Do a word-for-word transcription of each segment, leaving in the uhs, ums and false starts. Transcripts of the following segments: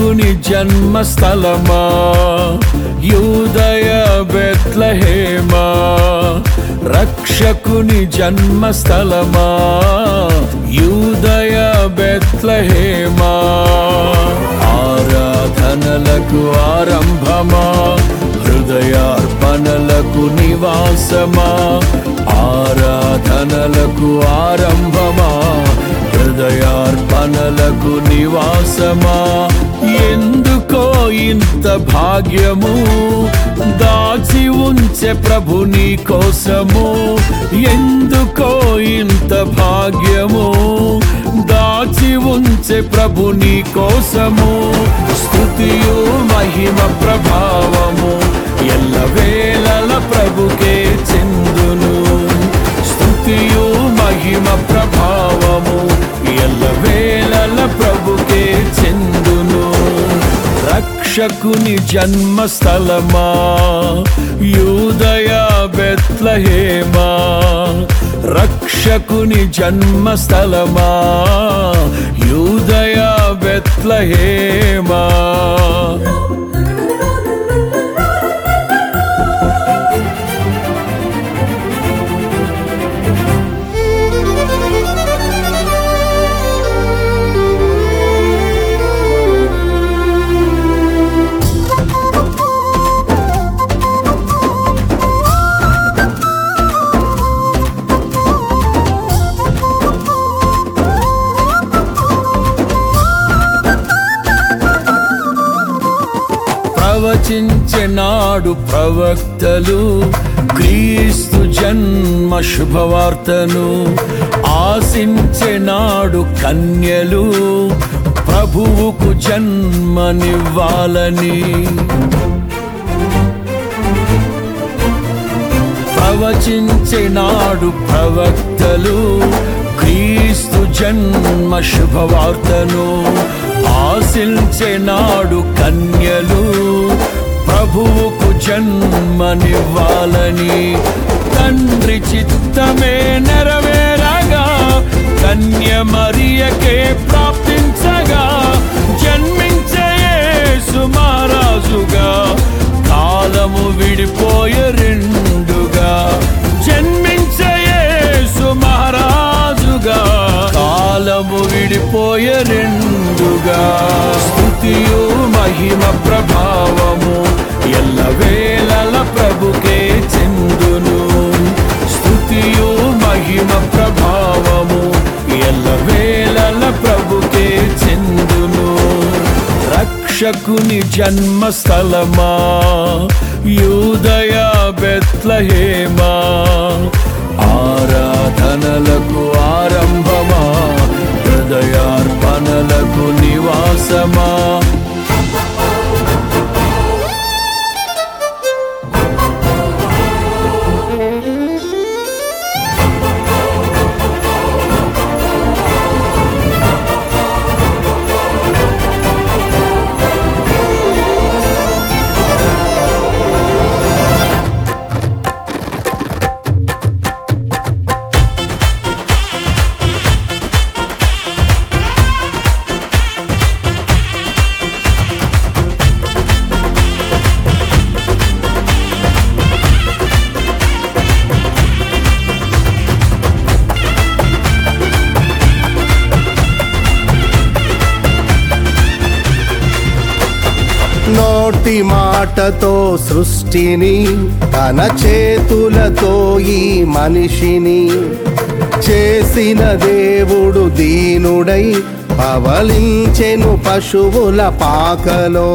రక్షకుని జన్మస్థలమా యూదయ బెత్లెహేమా, రక్షకుని జన్మస్థలమా యూదయ బెత్లెహేమా. ఆరాధనలకు ఆరంభమా, హృదయార్పణలకు నివాసమా, ఆరాధనలకు ఆరంభమా, హృదయార్పణలకు నివాసమా. ఎందుకో ఇంత భాగ్యము దాచి ఉంచే ప్రభు నీ కోసము, ఎందుకో ఇంత భాగ్యము దాచి ఉంచే ప్రభు నీ కోసము. స్తుతియు మహిమ ప్రభావము ఎల్లవేళల ప్రభుకే చెందును, స్తుతియు మహిమ ప్రభావము ఎల్లవేళల ప్రభుకే చెందును. రక్షకుని జన్మస్థలమా యూదయ బెత్లెహేమా, రక్షకుని జన్మస్థలమా యూదయ బెత్లెహేమా. ప్రవచించెనాడు ప్రవక్తలు క్రీస్తు జన్మ శుభవార్తను, ఆశించెనాడు కన్యలు ప్రభువుకు జన్మనివ్వాలని. ప్రవచించెనాడు ప్రవక్తలు క్రీస్తు జన్మ శుభవార్తను, ఆశించెనాడు కన్యలు ప్రభువుకు జన్మనివ్వాలని. తండ్రి చిత్తమే నెరవేరగా కన్య మరియకే ప్రాప్తించగా, జన్మించే యేసు మహారాజుగా కాలము విడిపోయే రెండుగా, జన్మించే యేసు మహారాజుగా కాలము విడిపోయే రెండుగా. స్తుతియు మహిమ ప్రభావము ఎల్లవేళల ప్రభుకే చెందును, స్తుతియు మహిమ ప్రభావము ఎల్లవేళల ప్రభుకే చెందును. రక్షకుని జన్మస్థలమా యూదయ బెత్లెహేమా, ఆరాధనలకు ఆరంభమా, హృదయార్పణలకు నివాసమా. నోటి మాటతో సృష్టిని, తన చేతులతో ఈ మనిషిని చేసిన దేవుడు దీనుడై పవలించెను పశువుల పాకలో.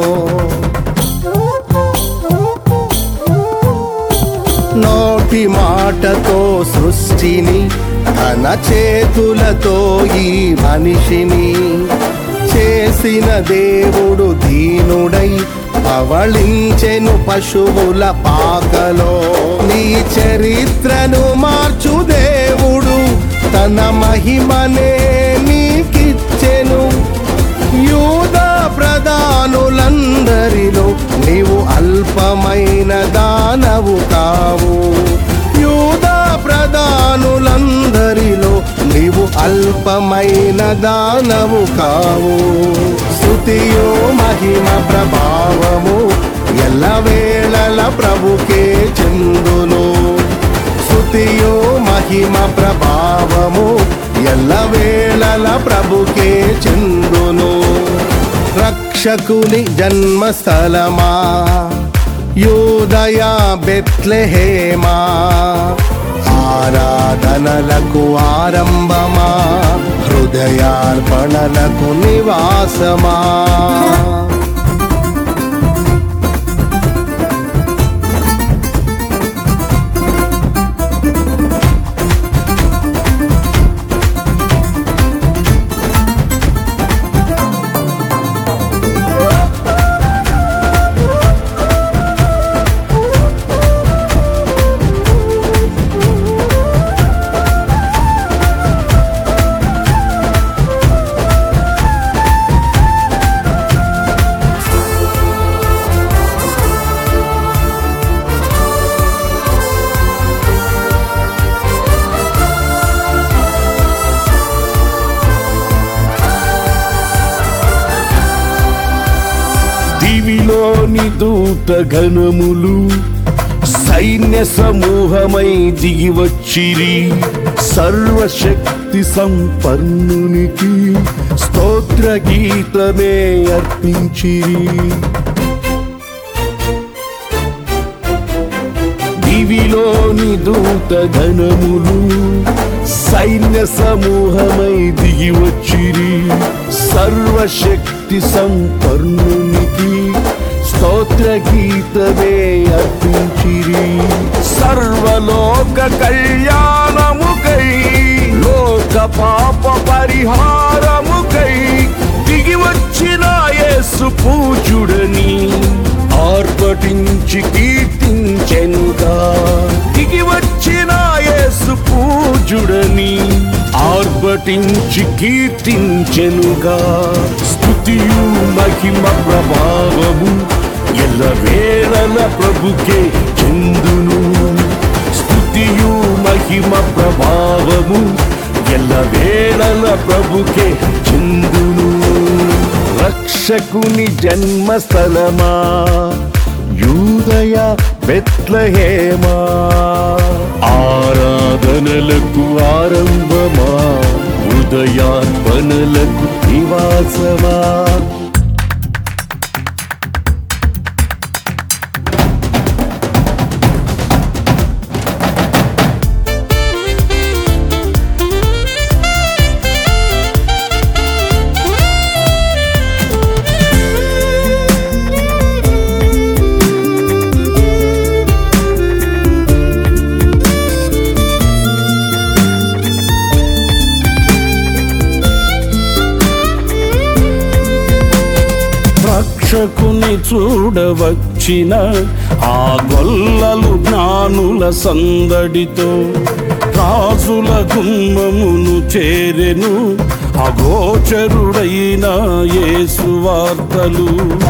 నోటి మాటతో సృష్టిని, తన చేతులతో ఈ మనిషిని చేసిన దేవుడు దీనుడై పవళించెను పశువుల పాకలో. నీ చరిత్రను మార్చు దేవుడు తన మహిమనే నీకిచ్చెను. యూదా ప్రధానులందరిలో నీవు అల్పమైన దానవు కావు, యూదా ప్రధానులందరిలో నీవు అల్పమైన దానవు కావు. స్తుతియు మహిమ ప్రభావము ఎల్లవేళల ప్రభుకే చెందును. స్తుతియు మహిమ ప్రభావము ఎల్లవేళల ప్రభుకే చెందును. రక్షకుని జన్మస్థలమా యూదయ బెత్లెహేమా, ఆరాధనలకు ఆరంభమా హృదయార్పణలకు నివాసమా. దివిలోని దూత గణములు సైన్య సమూహమై దిగి వచ్చిరి. సర్వశక్తి సంపన్నునికి స్తోత్ర గీతమే అర్పించిరి. దివిలోని దూత గణములు సైన్య సమూహమై దిగి వచ్చిరి. సర్వశక్తి సంపన్నునికి స్తోత్ర గీతమే అర్పించిరి. సర్వలోక కళ్యాణముకై లోక పాప పరిహారముకై దిగి వచ్చిన యేసు పూజుడని ఆర్భటించి కీర్తించెనుగా. దిగి వచ్చిన యేసు పూజుడని ఆర్భటించి కీర్తించెనుగా. స్తుతియు మహిమ ప్రభావము ఎల్లవేళల ప్రభుకే చెందును. స్తుతియు మహిమ ప్రభావము ఎల్లవేళల ప్రభుకే చెందును. రక్షకుని జన్మస్థలమా యూదయ బెత్లెహేమా, ఆరాధనలకు ఆరంభమా హృదయార్పణలకు నివాసమా. రక్షకుని చూడవచ్చిన ఆ గొల్లలు జ్ఞానుల సందడితో రాజుల గుమ్మమును చేరెను అగోచరుడైన యేసు వార్తలు.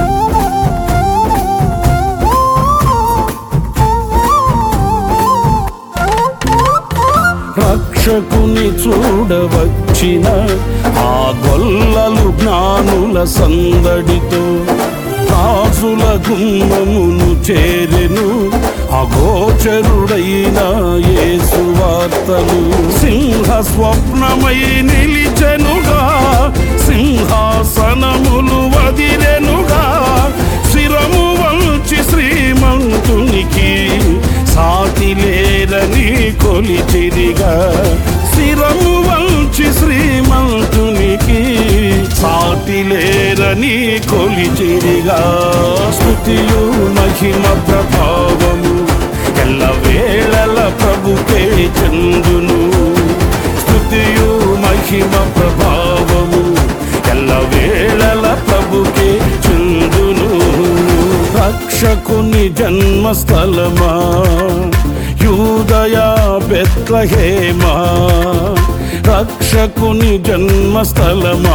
రక్షకుని చూడవచ్చిన ఆ గొల్లలు జ్ఞానుల సందడితో రాజుల గుమ్మమును చేరెను అగోచరుడైన యేసు వార్తలు. సింహ స్వప్నమై నిలిచెనుగా, సింహాసనములు వదిలెనుగా, శిరము వంచి శ్రీమంతునికి సాటి లేరని కొలిచిరిగా. శిరము వంచి శ్రీమంతునికి సాటి లేరని కొలిచిరిగా. స్తుతియు మహిమ ప్రభావము ఎల్లవేళల ప్రభుకే చెందును. స్తుతియు మహిమ ప్రభావము ఎల్లవేళల ప్రభుకే చెందును. రక్షకుని జన్మస్థలమా యూదయ బెత్లెహేమా, రక్షకుని జన్మస్థలమా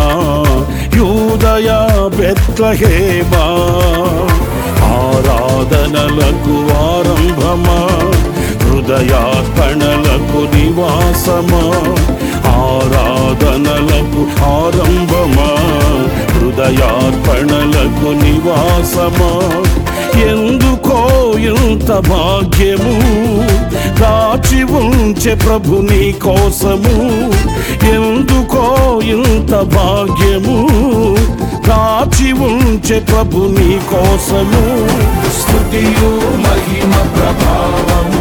యూదయ బెత్లెహేమా, ఆరాధనలకు ఆరంభమా హృదయార్పణలకు నివాసమా, ఆరా ఆరాధనలకు ఆరంభమా, హృదయార్పణలకు నివాసమా. ఎందుకో ఇంత భాగ్యము దాచి ఉంచే ప్రభు నీ కోసము. ఎందుకో ఇంత భాగ్యము దాచి ఉంచే ప్రభు నీ కోసము. స్తుతియు మహిమ ప్రభావము